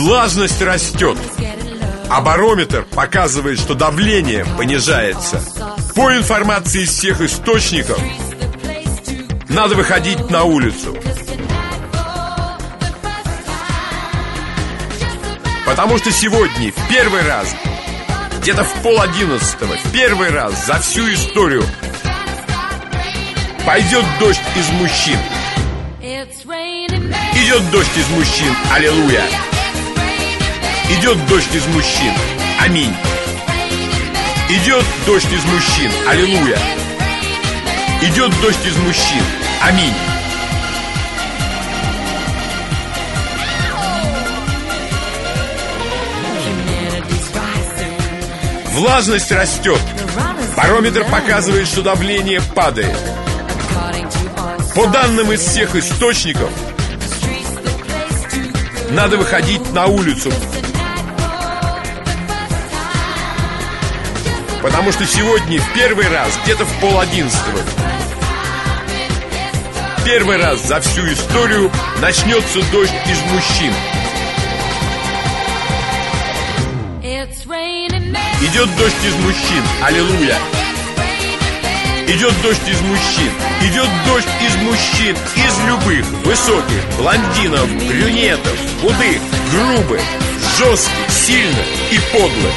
Влажность растет, а барометр показывает, что давление понижается. По информации из всех источников, надо выходить на улицу. Потому что сегодня в первый раз, где-то в 10:30, в первый раз за всю историю пойдет дождь из мужчин. Идет дождь из мужчин, аллилуйя. Идет дождь из мужчин, аминь. Идет дождь из мужчин, аллилуйя. Идет дождь из мужчин, аминь. Влажность растет. Барометр показывает, что давление падает. По данным из всех источников, надо выходить на улицу. Потому что сегодня в первый раз, где-то в 10:30, первый раз за всю историю начнется дождь из мужчин. Идет дождь из мужчин, аллилуйя. Идет дождь из мужчин. Идет дождь из мужчин. Из любых, высоких, блондинов, брюнетов, худых, грубых, жестких, сильных и подлых.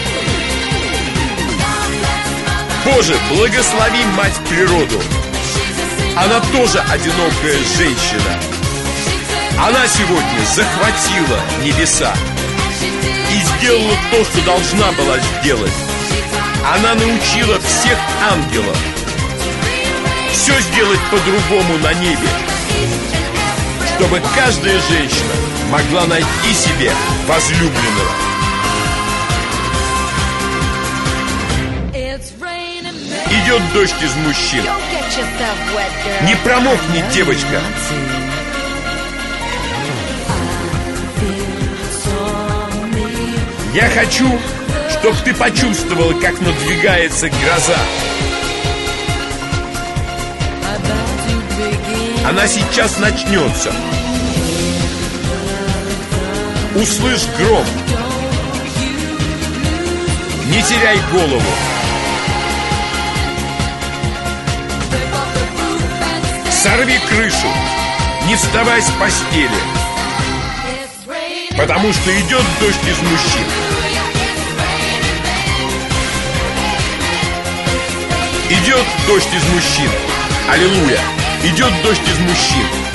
Боже, благослови мать природу. Она тоже одинокая женщина. Она сегодня захватила небеса и сделала то, что должна была сделать. Она научила всех ангелов все сделать по-другому на небе, чтобы каждая женщина могла найти себе возлюбленного. Идет дождь из мужчин. Не промокни, девочка. Я хочу, чтобы ты почувствовала, как надвигается гроза. Она сейчас начнется. Услышь гром. Не теряй голову. Сорви крышу. Не вставай с постели. Потому что идет дождь из мужчин. Идет дождь из мужчин. Аллилуйя. Идет дождь из мужчин.